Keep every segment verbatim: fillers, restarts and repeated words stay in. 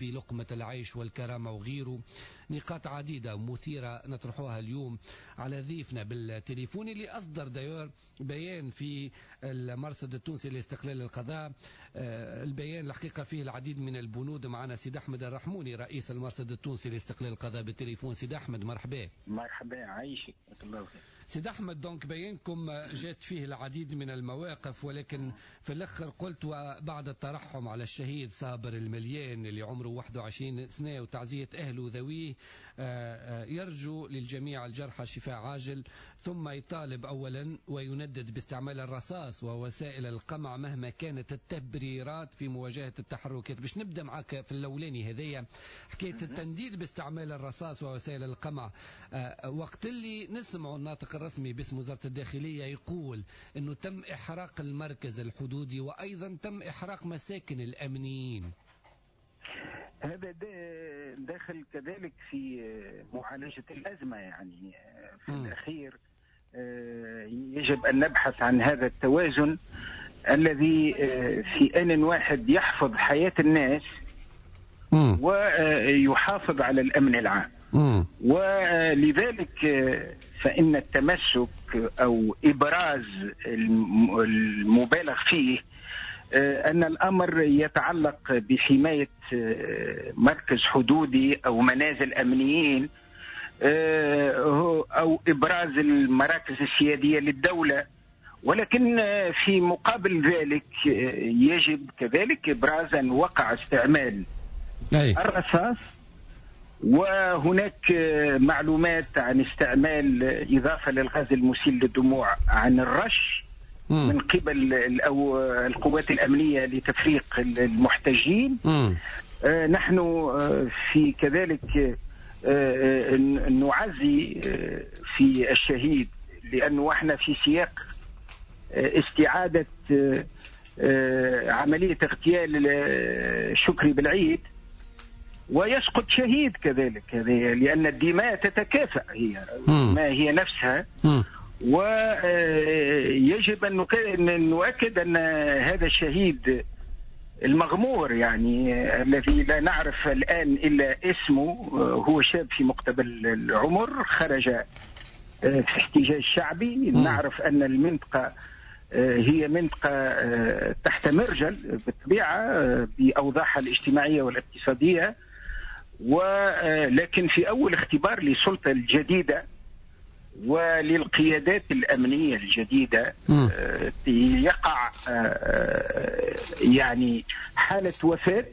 بلقمة العيش والكرامة وغيره. نقاط عديدة مثيرة نطرحها اليوم على ضيفنا بالتليفون اللي أصدر دايور بيان في المرصد التونسي لاستقلال القضاء. البيان الحقيقة فيه العديد من البنود. معنا سيد أحمد الرحموني رئيس المرصد التونسي لاستقلال القضاء بالتليفون. سيد أحمد مرحبا. مرحبا عايشك الله خير. سيد أحمد، دونك بيانكم جات فيه العديد من المواقف، ولكن في الأخر قلت وبعد الترحم على الشهيد صابر المليان اللي عمره واحد وعشرين سنة وتعزية أهله وذويه، يرجو للجميع الجرحى شفاء عاجل، ثم يطالب أولا ويندد باستعمال الرصاص ووسائل القمع مهما كانت التبريرات في مواجهة التحركات. باش نبدأ معك في الأولاني هذيا حكاية التنديد باستعمال الرصاص ووسائل القمع. وقت اللي نسمع الناطق الرسمي باسم وزارة الداخلية يقول انه تم احراق المركز الحدودي وايضا تم احراق مساكن الامنيين، هذا داخل كذلك في معالجة الأزمة. يعني في م. الأخير يجب أن نبحث عن هذا التوازن الذي في آن واحد يحفظ حياة الناس م. ويحافظ على الأمن العام. م. ولذلك فإن التمسك أو إبراز المبالغ فيه أن الأمر يتعلق بحماية مركز حدودي أو منازل أمنيين أو إبراز المراكز السيادية للدولة، ولكن في مقابل ذلك يجب كذلك إبراز أن وقع استعمال أي. الرصاص، وهناك معلومات عن استعمال إضافة للغاز المسيل للدموع عن الرش م. من قبل القوات الأمنية لتفريق المحتجين. م. نحن في كذلك نعزي في الشهيد، لأنه احنا في سياق استعادة عملية اغتيال شكري بالعيد، ويسقط شهيد كذلك، لأن الدماء تتكافأ، هي ما هي نفسها. ويجب أن نؤكد أن هذا الشهيد المغمور، يعني الذي لا نعرف الآن إلا اسمه، هو شاب في مقتبل العمر خرج في احتجاج شعبي. نعرف أن المنطقة هي منطقة تحت مرجل بالطبيعة بأوضاعها الاجتماعية والاقتصادية، ولكن في أول اختبار للسلطة الجديدة وللقيادات الأمنية الجديدة يقع يعني حالة وفاة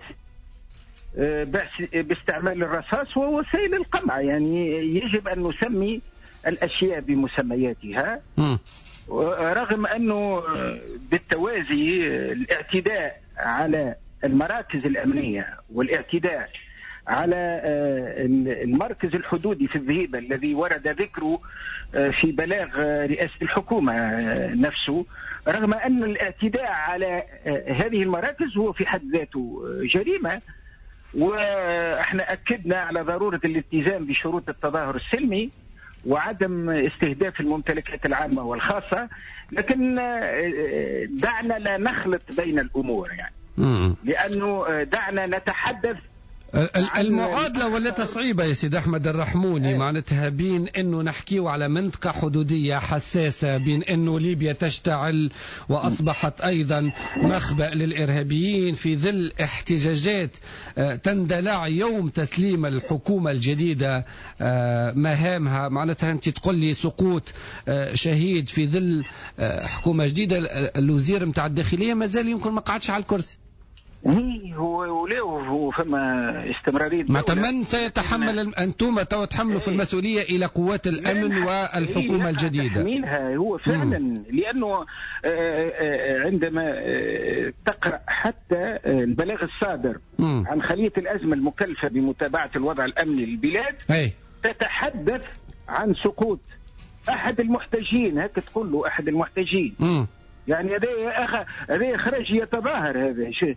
باستعمال الرصاص ووسائل القمع. يعني يجب أن نسمي الأشياء بمسمياتها، رغم أنه بالتوازي الاعتداء على المراكز الأمنية والاعتداء على المركز الحدودي في الذهيبة الذي ورد ذكره في بلاغ رئاسة الحكومة نفسه، رغم أن الاعتداء على هذه المراكز هو في حد ذاته جريمة، وإحنا أكدنا على ضرورة الالتزام بشروط التظاهر السلمي وعدم استهداف الممتلكات العامة والخاصة. لكن دعنا لا نخلط بين الأمور، يعني لأنه دعنا نتحدث المعادلة ولا تصعيبة يا سيد أحمد الرحموني. معناتها بين أنه نحكيو على منطقة حدودية حساسة، بين أنه ليبيا تشتعل وأصبحت أيضا مخبأ للإرهابيين في ظل احتجاجات تندلع يوم تسليم الحكومة الجديدة مهامها. معناتها أنت تقول لي سقوط شهيد في ظل حكومة جديدة، الوزير متاع الداخلية مازال يمكن ما قعدش على الكرسي. هو وليه هو فما استمرارية ما من سيتحمل أنتم تو تحملوا في المسؤولية إلى قوات الأمن والحكومة الجديدة؟ تحميلها هو فعلا م. لأنه عندما تقرأ حتى البلاغ الصادر م. عن خلية الأزمة المكلفة بمتابعة الوضع الأمني للبلاد أي. تتحدث عن سقوط أحد المحتجين، هكا تقول له أحد المحتجين م. يعني هذا يا أخي هذا خرج يتظاهر، هذا شيء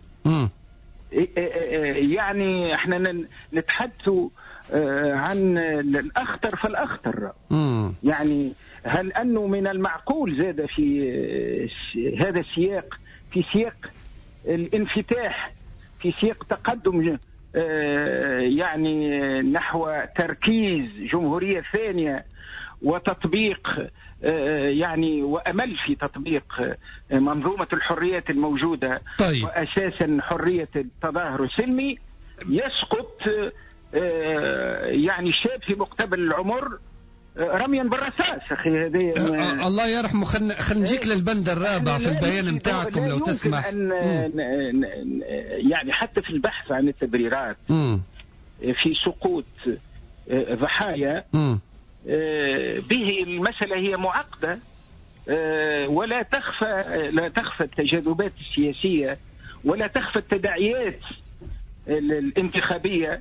يعني احنا نتحدث عن الأخطر فالأخطر. يعني هل أنه من المعقول زاد في هذا السياق، في سياق الانفتاح، في سياق تقدم يعني نحو تركيز جمهورية ثانية وتطبيق يعني وأمل في تطبيق منظومة الحريات الموجودة. طيب. وأساسا حرية التظاهر السلمي، يسقط يعني شاب في مقتبل العمر رميا بالرصاص. اخي هذه أه الله يرحمه. خلينا خل نجيك للبند الرابع في البيان نتاعكم لو تسمح. أن يعني حتى في البحث عن التبريرات م. في سقوط ضحايا م. به المسألة هي معقدة، ولا تخفى لا تخفى التجاذبات السياسية ولا تخفى التداعيات الانتخابية،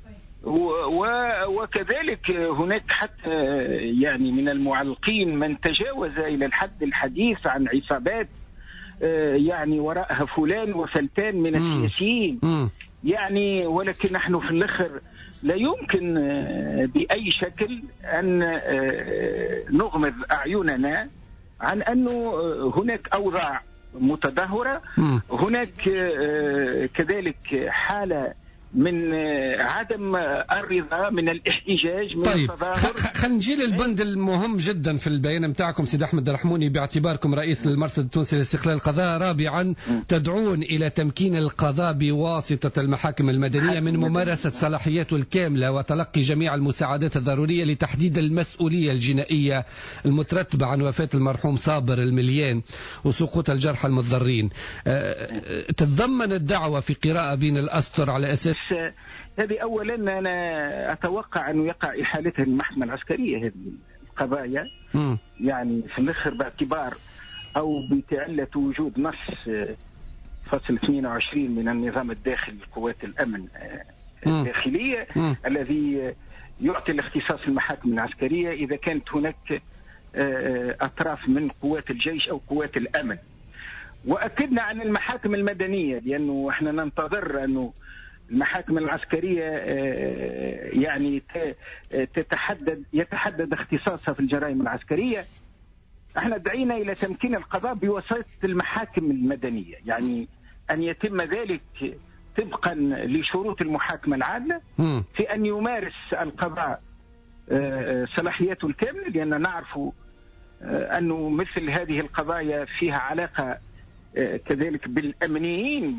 وكذلك هناك حتى يعني من المعلقين من تجاوز إلى الحد الحديث عن عصابات يعني وراءها فلان وفلتان من السياسيين يعني. ولكن نحن في الآخر لا يمكن بأي شكل أن نغمض أعيننا عن أنه هناك أوضاع متدهورة، هناك كذلك حالة من عدم الرضا من الاحتجاج من طيب. التظاهر. خلينا نجي للبند المهم جدا في البيان بتاعكم سيد أحمد الرحموني، باعتباركم رئيس المرصد التونسي لاستقلال القضاء. رابعا، تدعون إلى تمكين القضاء بواسطة المحاكم المدنية من ممارسة صلاحياته الكاملة وتلقي جميع المساعدات الضرورية لتحديد المسؤولية الجنائية المترتبة عن وفاة المرحوم صابر المليان وسقوط الجرحى المتضررين. تتضمن الدعوة في قراءة بين الأسطر على أساس هذه أولا أنا أتوقع أنه يقع إحالتها المحكمة العسكرية هذه القضايا م. يعني في الآخر باعتبار أو بتعلة وجود نص فصل اثنين وعشرين من النظام الداخلي لقوات الأمن الداخلية م. الذي يعطي الاختصاص المحاكم العسكرية إذا كانت هناك أطراف من قوات الجيش أو قوات الأمن. وأكدنا عن المحاكم المدنية لأنه احنا ننتظر أنه المحاكم العسكرية يعني تتحدد يتحدد اختصاصها في الجرائم العسكرية. احنا دعينا إلى تمكين القضاء بواسطة المحاكم المدنية، يعني أن يتم ذلك طبقا لشروط المحاكمة العادلة في أن يمارس القضاء صلاحياته الكاملة، لأن نعرف أنه مثل هذه القضايا فيها علاقة كذلك بالأمنيين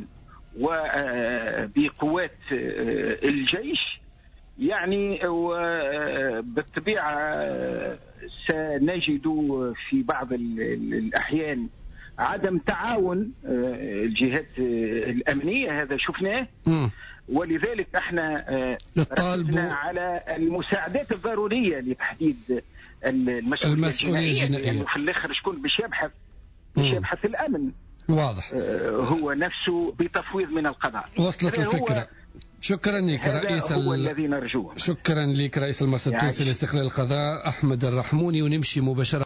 وبقوات الجيش يعني. وبالطبيعة سنجد في بعض الأحيان عدم تعاون الجهات الأمنية، هذا شفناه. ولذلك احنا ركزنا على المساعدات الضرورية لتحديد المسؤولية, المسؤولية الجنائية، لأنه يعني في الآخر شكون باش يبحث باش يبحث الأمن واضح هو نفسه بتفويض من القضاء. وصلت الفكرة. شكرا لك رئيس هو ال... الذي نرجوه. شكرا لك رئيس المرصد التونسي لاستقلال القضاء أحمد الرحموني. ونمشي مباشرة